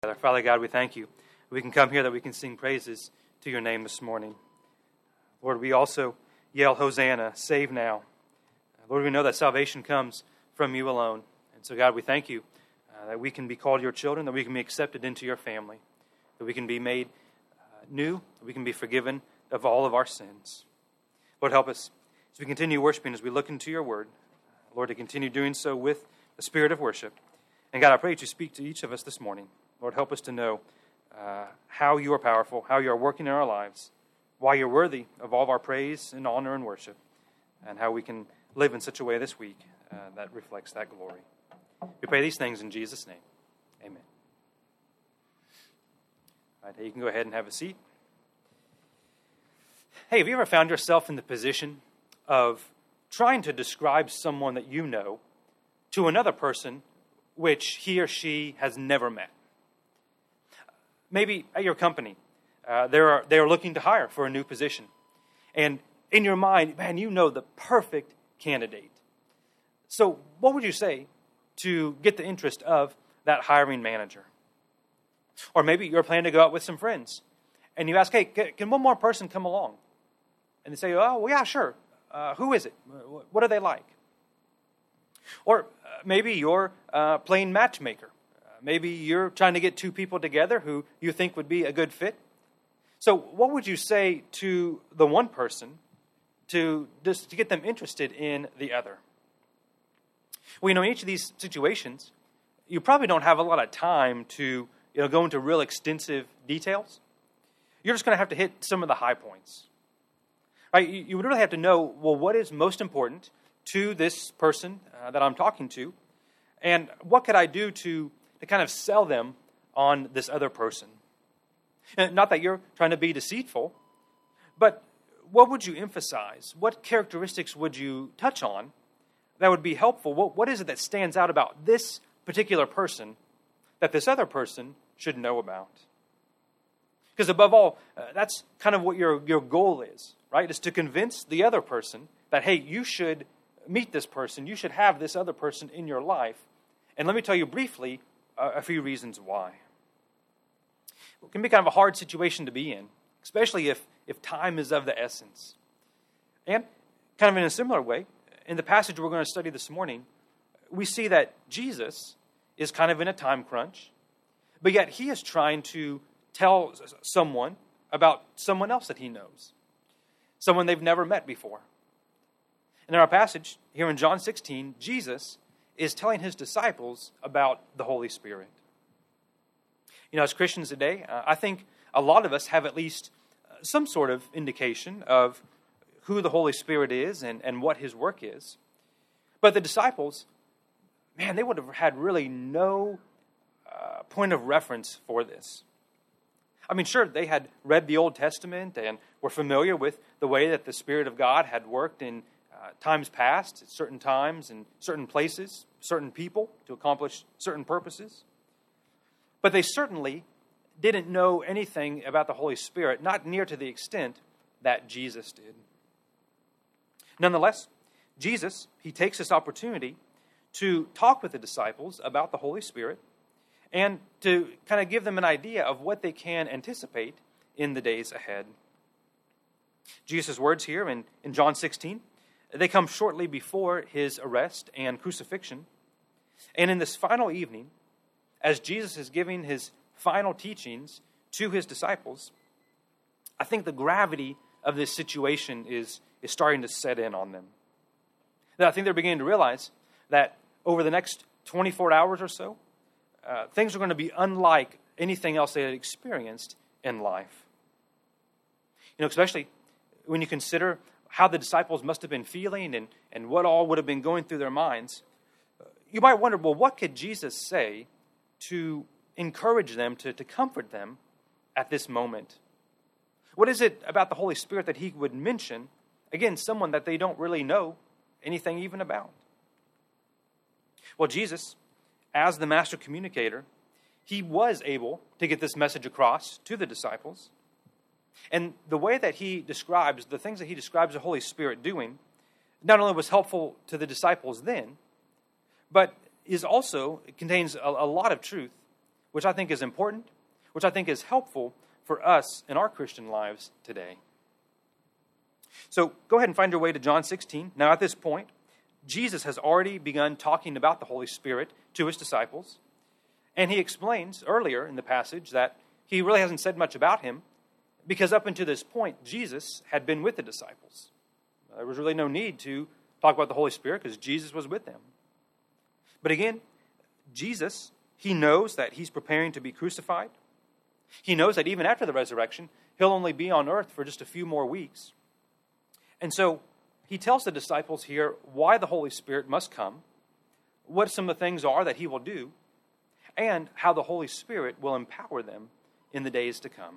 Father God, we thank you. We can come here that we can sing praises to your name this morning. Lord, we also yell, Hosanna, save now. Lord, we know that salvation comes from you alone. And so, God, we thank you that we can be called your children, that we can be accepted into your family, that we can be made new, that we can be forgiven of all of our sins. Lord, help us as we continue worshiping, as we look into your word. Lord, to continue doing so with the spirit of worship. And God, I pray that you speak to each of us this morning. Lord, help us to know how you are powerful, how you are working in our lives, why you're worthy of all of our praise and honor and worship, and how we can live in such a way this week that reflects that glory. We pray these things in Jesus' name. Amen. All right, you can go ahead and have a seat. Hey, have you ever found yourself in the position of trying to describe someone that you know to another person which he or she has never met? Maybe at your company, they are looking to hire for a new position. And in your mind, man, you know the perfect candidate. So what would you say to get the interest of that hiring manager? Or maybe you're planning to go out with some friends. And you ask, hey, can one more person come along? And they say, oh, well, yeah, sure. Who is it? What are they like? Or maybe you're playing matchmaker. Maybe you're trying to get two people together who you think would be a good fit. So what would you say to the one person to get them interested in the other? Well, in each of these situations, you probably don't have a lot of time to go into real extensive details. You're just going to have to hit some of the high points. Right? You would really have to know, well, what is most important to this person that I'm talking to, and what could I do to kind of sell them on this other person? And not that you're trying to be deceitful, but what would you emphasize? What characteristics would you touch on that would be helpful? What is it that stands out about this particular person that this other person should know about? Because above all, that's kind of what your goal is, right? Is to convince the other person that, hey, you should meet this person. You should have this other person in your life. And let me tell you briefly a few reasons why. It can be kind of a hard situation to be in, especially if time is of the essence. And kind of in a similar way, in the passage we're going to study this morning, we see that Jesus is kind of in a time crunch, but yet he is trying to tell someone about someone else that he knows, someone they've never met before. And in our passage here in John 16, Jesus is telling his disciples about the Holy Spirit. As Christians today, I think a lot of us have at least some sort of indication of who the Holy Spirit is and what his work is. But the disciples, man, they would have had really no point of reference for this. I mean, sure, they had read the Old Testament and were familiar with the way that the Spirit of God had worked in times past, at certain times, in certain places, certain people, to accomplish certain purposes. But they certainly didn't know anything about the Holy Spirit, not near to the extent that Jesus did. Nonetheless, Jesus, he takes this opportunity to talk with the disciples about the Holy Spirit and to kind of give them an idea of what they can anticipate in the days ahead. Jesus' words here in John 16, they come shortly before his arrest and crucifixion. And in this final evening, as Jesus is giving his final teachings to his disciples, I think the gravity of this situation is starting to set in on them. I think they're beginning to realize that over the next 24 hours or so, things are going to be unlike anything else they had experienced in life. Especially when you consider how the disciples must have been feeling and what all would have been going through their minds. You might wonder, well, what could Jesus say to encourage them, to comfort them at this moment? What is it about the Holy Spirit that he would mention, again, someone that they don't really know anything even about? Well, Jesus, as the master communicator, he was able to get this message across to the disciples. And the way that he describes, the things that he describes the Holy Spirit doing, not only was helpful to the disciples then, but it contains a lot of truth which I think is important, which I think is helpful for us in our Christian lives today. So go ahead and find your way to John 16. Now at this point, Jesus has already begun talking about the Holy Spirit to his disciples. And he explains earlier in the passage that he really hasn't said much about him because up until this point, Jesus had been with the disciples. There was really no need to talk about the Holy Spirit because Jesus was with them. But again, Jesus, he knows that he's preparing to be crucified. He knows that even after the resurrection, he'll only be on earth for just a few more weeks. And so he tells the disciples here why the Holy Spirit must come, what some of the things are that he will do, and how the Holy Spirit will empower them in the days to come.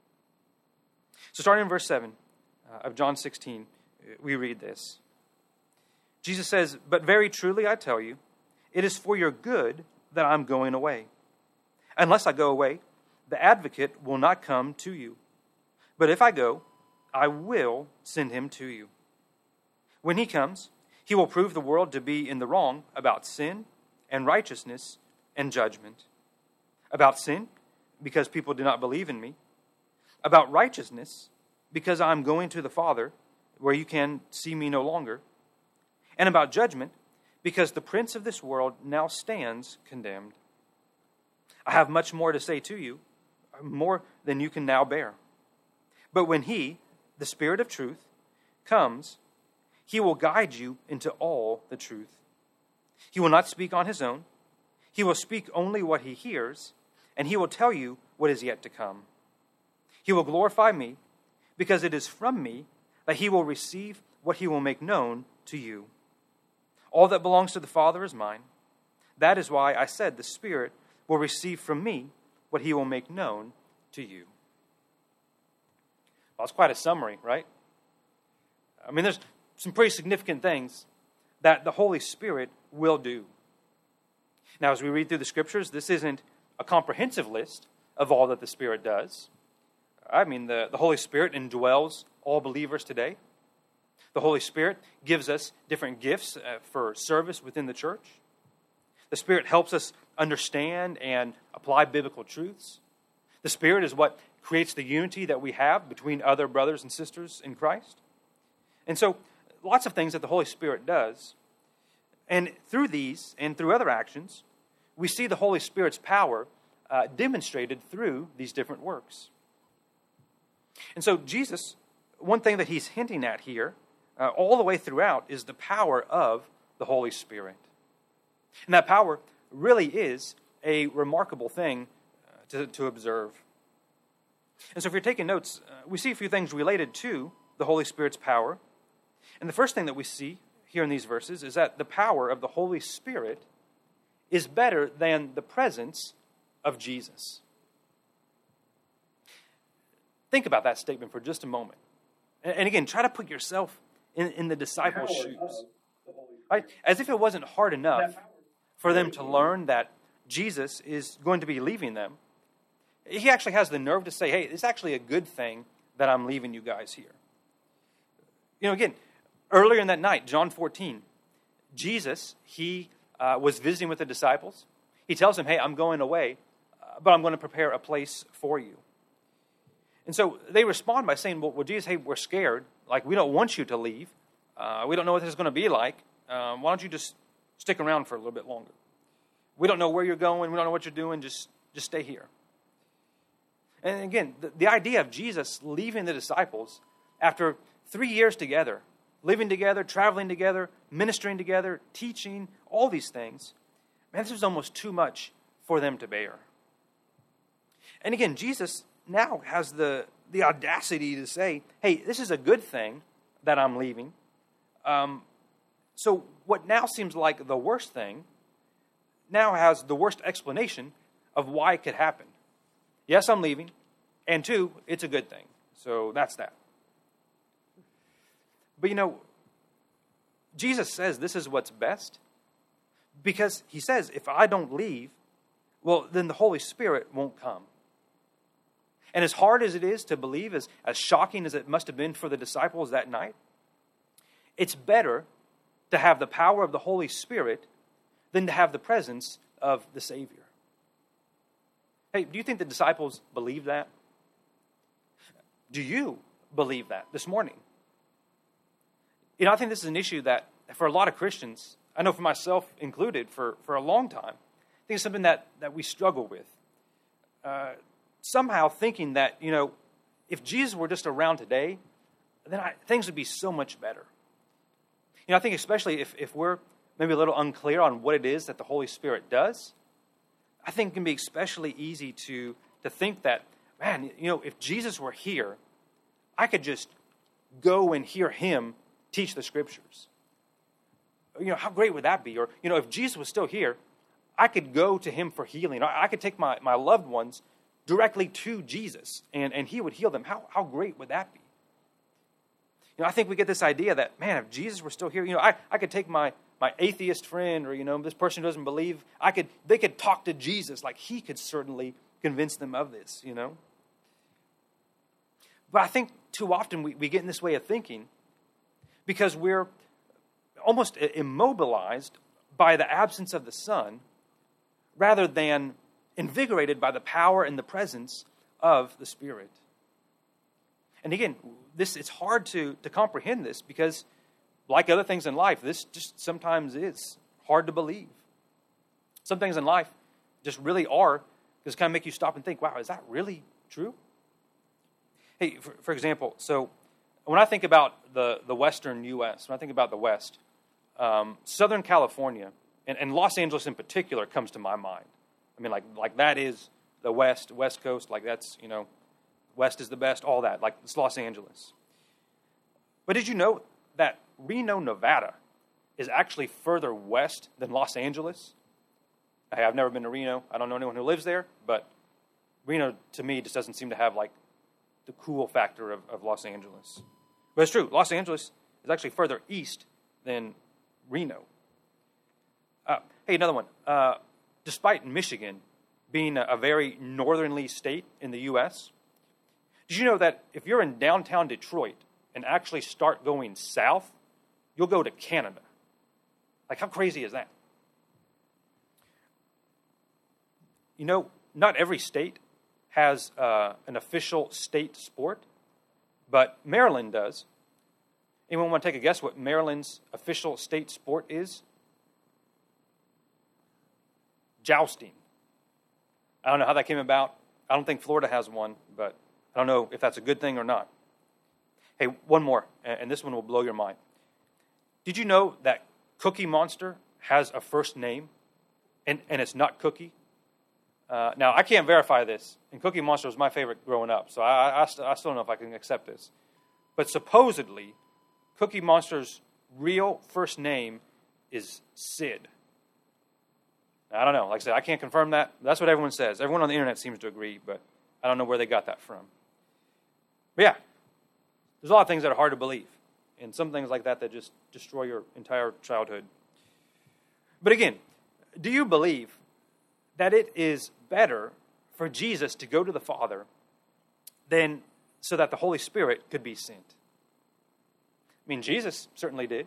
So starting in verse 7 of John 16, we read this. Jesus says, "But very truly I tell you, it is for your good that I'm going away. Unless I go away, the advocate will not come to you. But if I go, I will send him to you. When he comes, he will prove the world to be in the wrong about sin and righteousness and judgment. About sin, because people do not believe in me. About righteousness, because I am going to the Father, where you can see me no longer. And about judgment, because the prince of this world now stands condemned. I have much more to say to you, more than you can now bear. But when he, the Spirit of truth, comes, he will guide you into all the truth. He will not speak on his own. He will speak only what he hears, and he will tell you what is yet to come. He will glorify me, because it is from me that he will receive what he will make known to you. All that belongs to the Father is mine. That is why I said the Spirit will receive from me what he will make known to you." Well, it's quite a summary, right? I mean, there's some pretty significant things that the Holy Spirit will do. Now, as we read through the Scriptures, this isn't a comprehensive list of all that the Spirit does. I mean, the Holy Spirit indwells all believers today. The Holy Spirit gives us different gifts for service within the church. The Spirit helps us understand and apply biblical truths. The Spirit is what creates the unity that we have between other brothers and sisters in Christ. And so, lots of things that the Holy Spirit does. And through these and through other actions, we see the Holy Spirit's power demonstrated through these different works. And so Jesus, one thing that he's hinting at here, all the way throughout, is the power of the Holy Spirit. And that power really is a remarkable thing to observe. And so if you're taking notes, we see a few things related to the Holy Spirit's power. And the first thing that we see here in these verses is that the power of the Holy Spirit is better than the presence of Jesus. Think about that statement for just a moment. And again, try to put yourself in the disciples' shoes. Right? As if it wasn't hard enough for them to learn that Jesus is going to be leaving them. He actually has the nerve to say, hey, it's actually a good thing that I'm leaving you guys here. You know, again, earlier in that night, John 14, Jesus, he was visiting with the disciples. He tells them, hey, I'm going away, but I'm going to prepare a place for you. And so they respond by saying, well, Jesus, hey, we're scared. Like, we don't want you to leave. We don't know what this is going to be like. Why don't you just stick around for a little bit longer? We don't know where you're going. We don't know what you're doing. Just stay here. And again, the idea of Jesus leaving the disciples after 3 years together, living together, traveling together, ministering together, teaching, all these things, man, this was almost too much for them to bear. And again, Jesus now has the audacity to say, hey, this is a good thing that I'm leaving. So what now seems like the worst thing now has the worst explanation of why it could happen. Yes, I'm leaving. And 2, it's a good thing. So that's that. But you know, Jesus says this is what's best because he says if I don't leave, well, then the Holy Spirit won't come. And as hard as it is to believe, as shocking as it must have been for the disciples that night, it's better to have the power of the Holy Spirit than to have the presence of the Savior. Hey, do you think the disciples believed that? Do you believe that this morning? I think this is an issue that for a lot of Christians, I know for myself included, for a long time, I think it's something that we struggle with. Somehow thinking that, if Jesus were just around today, then things would be so much better. I think especially if we're maybe a little unclear on what it is that the Holy Spirit does, I think it can be especially easy to think that, man, if Jesus were here, I could just go and hear him teach the Scriptures. How great would that be? Or, if Jesus was still here, I could go to him for healing. I could take my loved ones directly to Jesus, and he would heal them. How great would that be? I think we get this idea that, man, if Jesus were still here, I could take my atheist friend, or, this person who doesn't believe, they could talk to Jesus. Like, he could certainly convince them of this, But I think too often we get in this way of thinking because we're almost immobilized by the absence of the Son rather than invigorated by the power and the presence of the Spirit. And again, it's hard to comprehend this because, like other things in life, this just sometimes is hard to believe. Some things in life just really are, just kind of make you stop and think, wow, is that really true? Hey, for example, so when I think about the western U.S., when I think about the West, Southern California, and Los Angeles in particular comes to my mind. I mean, like that is the West Coast, like that's, West is the best, all that, like it's Los Angeles. But did you know that Reno, Nevada is actually further west than Los Angeles? Hey, I've never been to Reno. I don't know anyone who lives there, but Reno, to me, just doesn't seem to have, like, the cool factor of Los Angeles. But it's true. Los Angeles is actually further east than Reno. Hey, another one. Despite Michigan being a very northernly state in the U.S., did you know that if you're in downtown Detroit and actually start going south, you'll go to Canada? Like, how crazy is that? Not every state has an official state sport, but Maryland does. Anyone want to take a guess what Maryland's official state sport is? Jousting. I don't know how that came about. I don't think Florida has one, but I don't know if that's a good thing or not. Hey, one more, and this one will blow your mind. Did you know that Cookie Monster has a first name, and it's not Cookie? Now, I can't verify this, and Cookie Monster was my favorite growing up, so I still don't know if I can accept this. But supposedly, Cookie Monster's real first name is Sid. Now, I don't know. Like I said, I can't confirm that. That's what everyone says. Everyone on the internet seems to agree, but I don't know where they got that from. But yeah, there's a lot of things that are hard to believe, and some things like that just destroy your entire childhood. But again, do you believe that it is better for Jesus to go to the Father than so that the Holy Spirit could be sent? I mean, Jesus certainly did.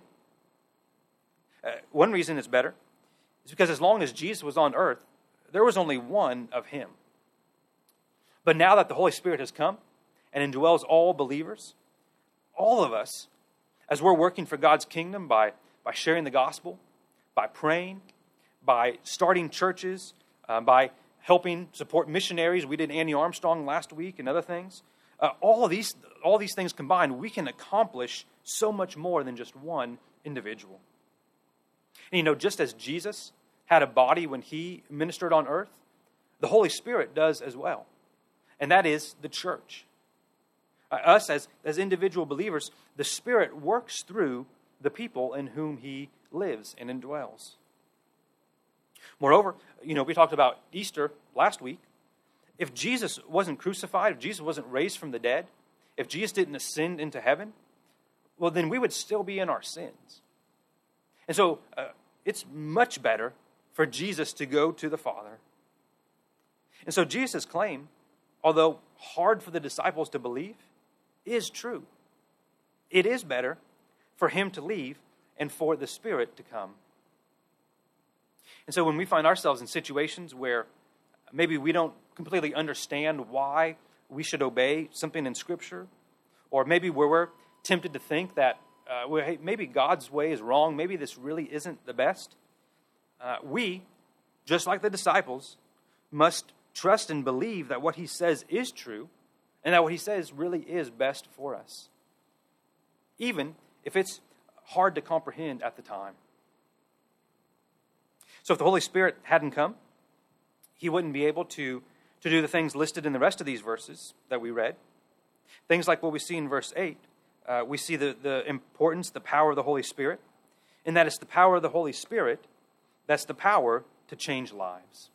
One reason it's better is because as long as Jesus was on earth, there was only one of him. But now that the Holy Spirit has come and indwells all believers, all of us, as we're working for God's kingdom by sharing the gospel, by praying, by starting churches, by helping support missionaries. We did Annie Armstrong last week and other things. All of these things combined, we can accomplish so much more than just one individual. And just as Jesus had a body when he ministered on earth, the Holy Spirit does as well. And that is the church. Us as individual believers, the Spirit works through the people in whom he lives and indwells. Moreover, we talked about Easter last week. If Jesus wasn't crucified, if Jesus wasn't raised from the dead, if Jesus didn't ascend into heaven, well, then we would still be in our sins. And so it's much better for Jesus to go to the Father. And so Jesus' claim, although hard for the disciples to believe, is true. It is better for him to leave and for the Spirit to come. And so when we find ourselves in situations where maybe we don't completely understand why we should obey something in Scripture, or maybe where we're tempted to think that hey, maybe God's way is wrong, maybe this really isn't the best, we, just like the disciples, must trust and believe that what he says is true and that what he says really is best for us, even if it's hard to comprehend at the time. So if the Holy Spirit hadn't come, he wouldn't be able to do the things listed in the rest of these verses that we read. Things like what we see in verse 8. We see the importance, the power of the Holy Spirit, and that it's the power of the Holy Spirit that's the power to change lives.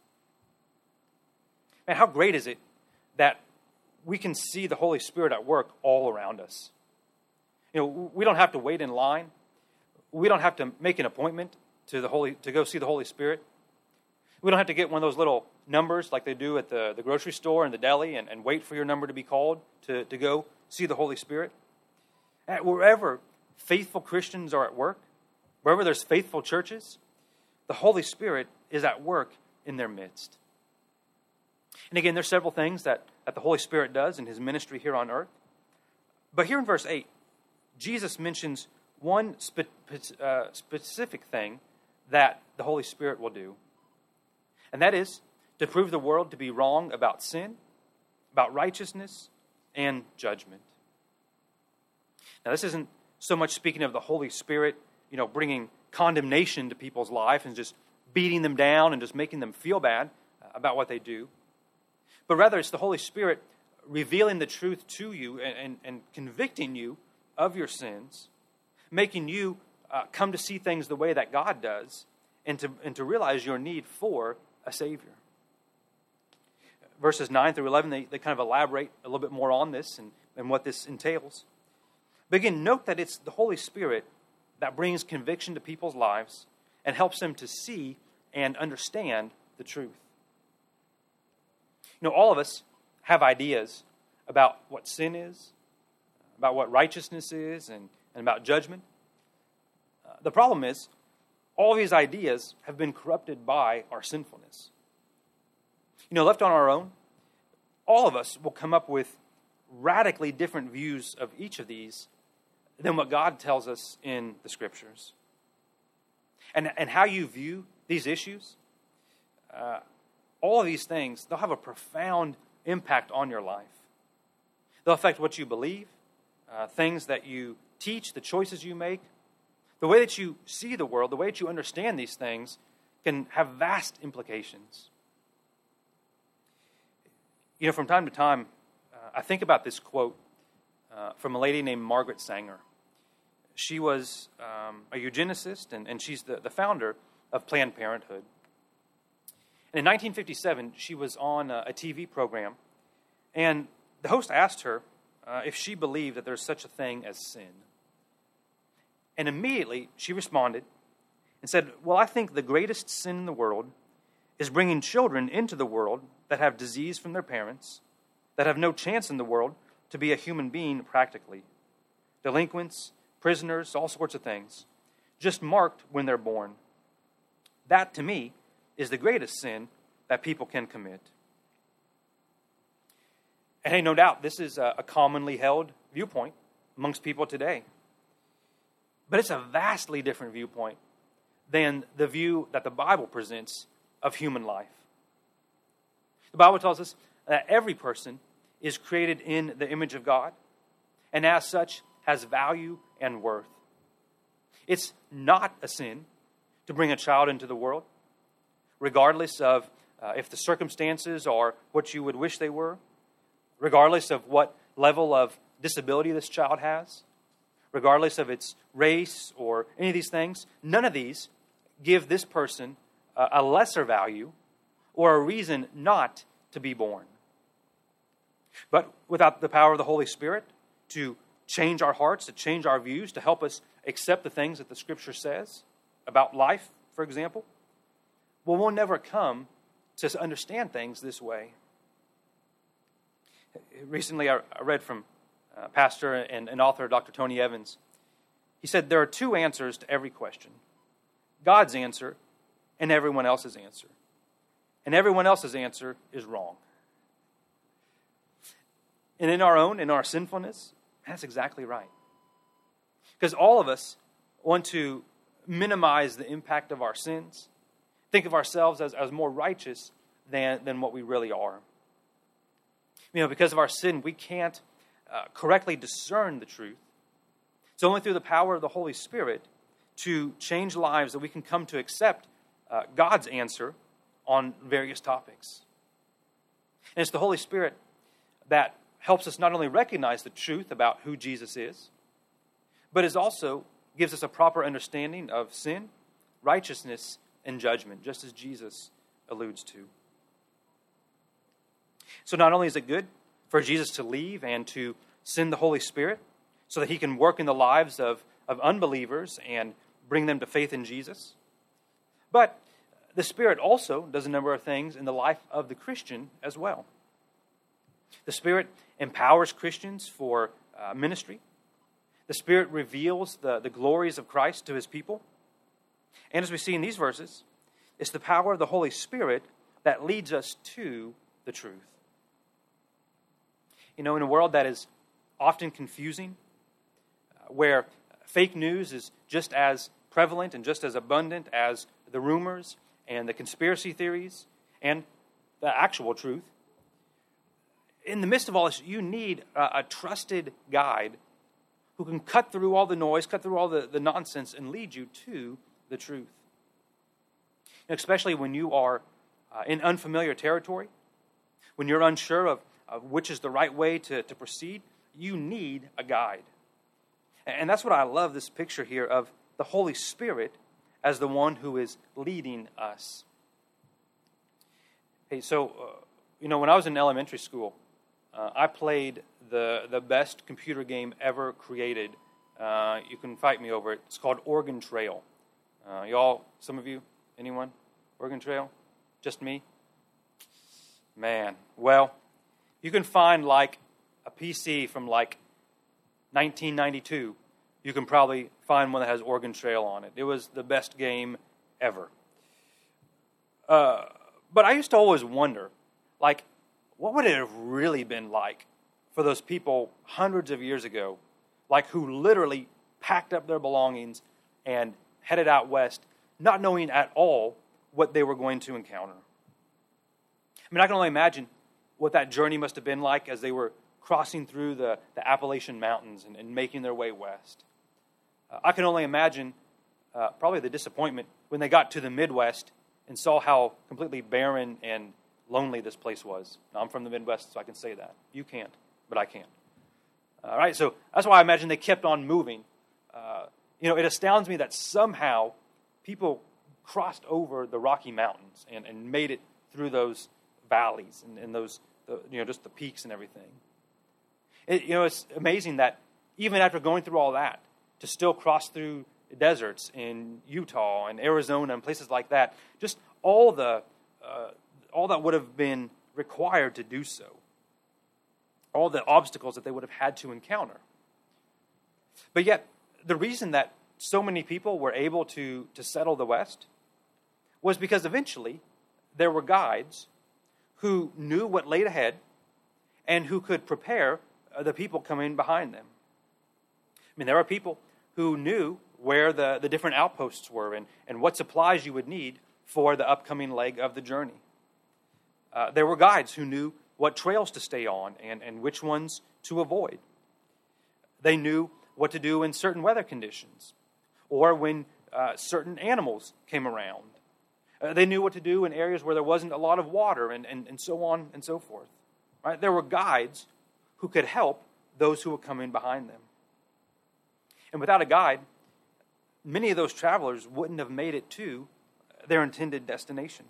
And how great is it that we can see the Holy Spirit at work all around us? You know, we don't have to wait in line. We don't have to make an appointment to go see the Holy Spirit. We don't have to get one of those little numbers like they do at the grocery store and the deli and wait for your number to be called to go see the Holy Spirit. Wherever faithful Christians are at work, wherever there's faithful churches, the Holy Spirit is at work in their midst. And again, there's several things that the Holy Spirit does in his ministry here on earth. But here in verse 8, Jesus mentions one specific thing that the Holy Spirit will do. And that is to prove the world to be wrong about sin, about righteousness, and judgment. Now, this isn't so much speaking of the Holy Spirit, bringing condemnation to people's life and just beating them down and just making them feel bad about what they do. But rather, it's the Holy Spirit revealing the truth to you and convicting you of your sins, making you come to see things the way that God does, and to realize your need for a Savior. Verses 9 through 11, they kind of elaborate a little bit more on this and what this entails. But again, note that it's the Holy Spirit that brings conviction to people's lives and helps them to see and understand the truth. All of us have ideas about what sin is, about what righteousness is, and about judgment. The problem is, all these ideas have been corrupted by our sinfulness. Left on our own, all of us will come up with radically different views of each of these than what God tells us in the Scriptures. And how you view these issues, all of these things, they'll have a profound impact on your life. They'll affect what you believe, things that you teach, the choices you make. The way that you see the world, the way that you understand these things can have vast implications. From time to time, I think about this quote from a lady named Margaret Sanger. She was a eugenicist, and she's the founder of Planned Parenthood. And in 1957, she was on a TV program, and the host asked her if she believed that there's such a thing as sin. And immediately she responded and said, well, I think the greatest sin in the world is bringing children into the world that have disease from their parents, that have no chance in the world to be a human being practically. Delinquents, prisoners, all sorts of things, just marked when they're born. That, to me, is the greatest sin that people can commit. And hey, no doubt, this is a commonly held viewpoint amongst people today. But it's a vastly different viewpoint than the view that the Bible presents of human life. The Bible tells us that every person is created in the image of God, and as such has value and worth. It's not a sin to bring a child into the world, regardless of if the circumstances are what you would wish they were, regardless of what level of disability this child has, regardless of its race or any of these things. None of these give this person a lesser value or a reason not to be born. But without the power of the Holy Spirit to change our hearts, to change our views, to help us accept the things that the Scripture says about life, for example, well, we'll never come to understand things this way. Recently, I read from pastor and author Dr. Tony Evans. He said there are two answers to every question: God's answer and everyone else's answer. And everyone else's answer is wrong. And in our sinfulness, that's exactly right. Because all of us want to minimize the impact of our sins, think of ourselves as more righteous than what we really are. Because of our sin, we can't correctly discern the truth. It's only through the power of the Holy Spirit to change lives that we can come to accept God's answer on various topics. And it's the Holy Spirit that helps us not only recognize the truth about who Jesus is, but it also gives us a proper understanding of sin, righteousness, and judgment, just as Jesus alludes to. So not only is it good for Jesus to leave and to send the Holy Spirit so that he can work in the lives of unbelievers and bring them to faith in Jesus, but the Spirit also does a number of things in the life of the Christian as well. The Spirit empowers Christians for ministry. The Spirit reveals the glories of Christ to his people. And as we see in these verses, it's the power of the Holy Spirit that leads us to the truth. In a world that is often confusing, where fake news is just as prevalent and just as abundant as the rumors and the conspiracy theories and the actual truth, in the midst of all this, you need a trusted guide who can cut through all the noise, cut through all the nonsense, and lead you to the truth. And especially when you are in unfamiliar territory, when you're unsure of which is the right way to proceed, you need a guide. And that's what I love, this picture here of the Holy Spirit as the one who is leading us. Hey, so, when I was in elementary school, I played the best computer game ever created. You can fight me over it. It's called Oregon Trail. Y'all, some of you, anyone? Oregon Trail? Just me? Man, well, you can find like a PC from like 1992. You can probably find one that has Oregon Trail on it. It was the best game ever. But I used to always wonder, like, what would it have really been like for those people hundreds of years ago, like who literally packed up their belongings and headed out west, not knowing at all what they were going to encounter? I mean, I can only imagine what that journey must have been like as they were crossing through the Appalachian Mountains and making their way west. I can only imagine probably the disappointment when they got to the Midwest and saw how completely barren and lonely this place was. Now, I'm from the Midwest, so I can say that. You can't, but I can. All right, so that's why I imagine they kept on moving. It astounds me that somehow people crossed over the Rocky Mountains and made it through those valleys and those, just the peaks and everything. It's amazing that even after going through all that, to still cross through deserts in Utah and Arizona and places like that, just all that would have been required to do so, all the obstacles that they would have had to encounter. But yet, the reason that so many people were able to settle the West was because eventually there were guides who knew what laid ahead and who could prepare the people coming behind them. I mean, there are people who knew where the different outposts were and what supplies you would need for the upcoming leg of the journey. There were guides who knew what trails to stay on and which ones to avoid. They knew what to do in certain weather conditions or when certain animals came around. They knew what to do in areas where there wasn't a lot of water and so on and so forth. Right? There were guides who could help those who were coming behind them. And without a guide, many of those travelers wouldn't have made it to their intended destination.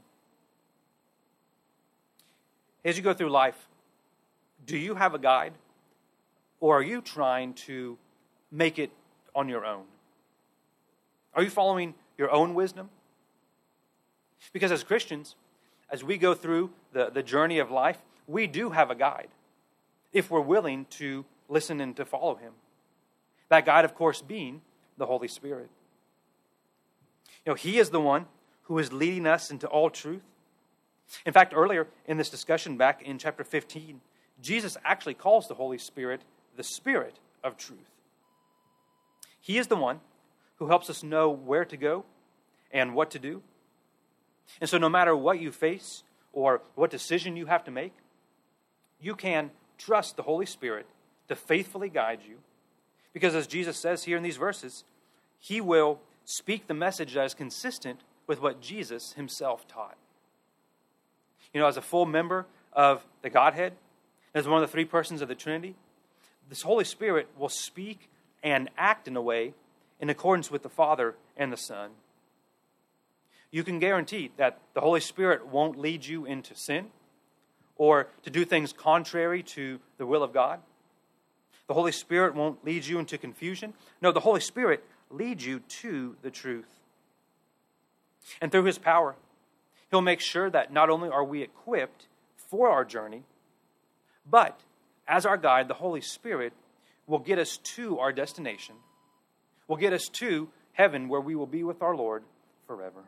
As you go through life, do you have a guide, or are you trying to make it on your own? Are you following your own wisdom? Because as Christians, as we go through the journey of life, we do have a guide, if we're willing to listen and to follow him. That guide, of course, being the Holy Spirit. He is the one who is leading us into all truth. In fact, earlier in this discussion back in chapter 15, Jesus actually calls the Holy Spirit the Spirit of truth. He is the one who helps us know where to go and what to do. And so no matter what you face or what decision you have to make, you can trust the Holy Spirit to faithfully guide you. Because as Jesus says here in these verses, He will speak the message that is consistent with what Jesus Himself taught. As a full member of the Godhead, as one of the three persons of the Trinity, this Holy Spirit will speak and act in a way in accordance with the Father and the Son. You can guarantee that the Holy Spirit won't lead you into sin or to do things contrary to the will of God. The Holy Spirit won't lead you into confusion. No, the Holy Spirit leads you to the truth. And through His power, He'll make sure that not only are we equipped for our journey, but as our guide, the Holy Spirit will get us to our destination, will get us to heaven where we will be with our Lord forever.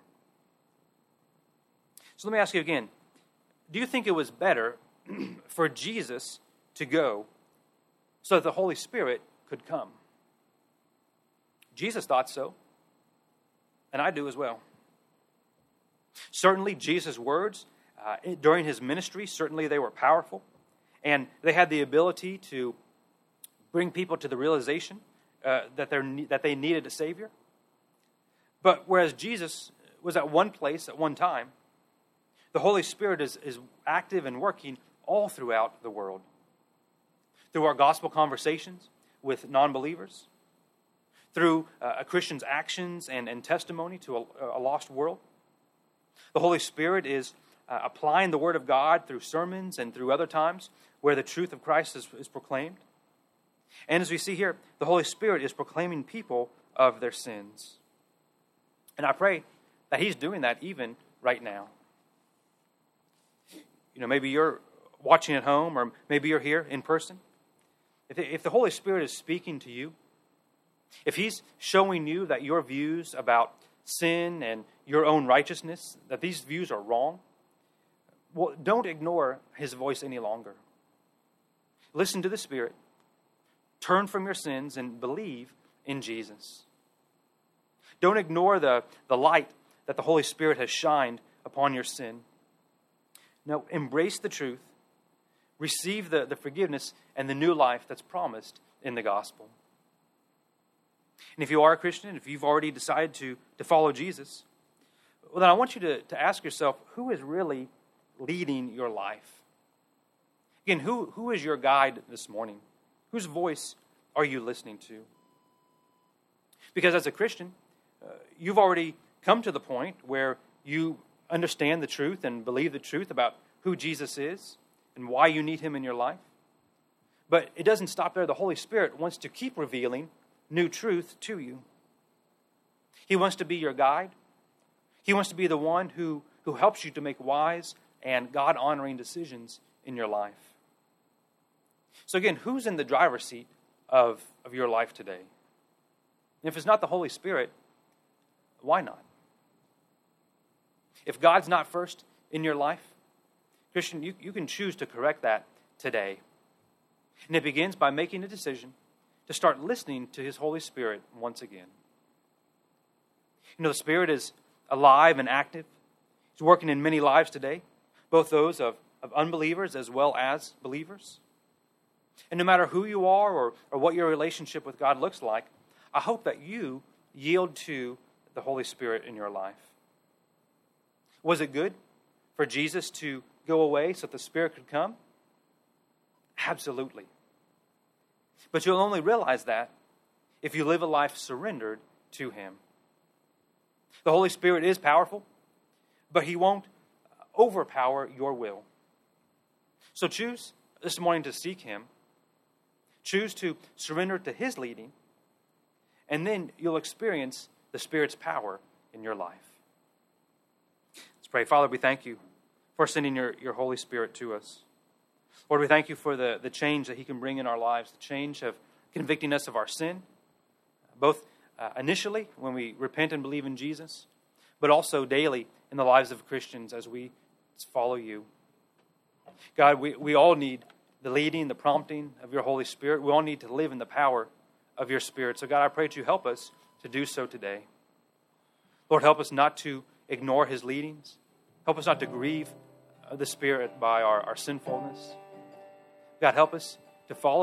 So let me ask you again, do you think it was better for Jesus to go so that the Holy Spirit could come? Jesus thought so, and I do as well. Certainly, Jesus' words during His ministry, certainly they were powerful, and they had the ability to bring people to the realization that they needed a Savior. But whereas Jesus was at one place at one time, the Holy Spirit is active and working all throughout the world. Through our gospel conversations with non-believers, through a Christian's actions and testimony to a lost world. The Holy Spirit is applying the Word of God through sermons and through other times where the truth of Christ is proclaimed. And as we see here, the Holy Spirit is proclaiming people of their sins. And I pray that He's doing that even right now. Maybe you're watching at home, or maybe you're here in person. If the Holy Spirit is speaking to you, if He's showing you that your views about sin and your own righteousness, that these views are wrong, well, don't ignore His voice any longer. Listen to the Spirit. Turn from your sins and believe in Jesus. Don't ignore the light that the Holy Spirit has shined upon your sin. No, embrace the truth. Receive the forgiveness and the new life that's promised in the gospel. And if you are a Christian, if you've already decided to follow Jesus, well, then I want you to ask yourself, who is really leading your life? Again, who is your guide this morning? Whose voice are you listening to? Because as a Christian, you've already come to the point where you understand the truth and believe the truth about who Jesus is and why you need Him in your life. But it doesn't stop there. The Holy Spirit wants to keep revealing new truth to you. He wants to be your guide. He wants to be the one who helps you to make wise and God-honoring decisions in your life. So again, who's in the driver's seat of your life today? And if it's not the Holy Spirit, why not? If God's not first in your life, Christian, you can choose to correct that today. And it begins by making a decision to start listening to His Holy Spirit once again. The Spirit is alive and active. He's working in many lives today, both those of unbelievers as well as believers. And no matter who you are or what your relationship with God looks like, I hope that you yield to the Holy Spirit in your life. Was it good for Jesus to go away so that the Spirit could come? Absolutely. But you'll only realize that if you live a life surrendered to Him. The Holy Spirit is powerful, but He won't overpower your will. So choose this morning to seek Him. Choose to surrender to His leading, and then you'll experience the Spirit's power in your life. Let's pray. Father, we thank You for sending your Holy Spirit to us. Lord, we thank You for the change that He can bring in our lives, the change of convicting us of our sin, both initially when we repent and believe in Jesus, but also daily in the lives of Christians as we follow You. God, we all need the leading, the prompting of your Holy Spirit. We all need to live in the power of your Spirit. So God, I pray that you help us to do so today. Lord, help us not to ignore his leadings. Help us not to grieve the Spirit by our sinfulness. God, help us to follow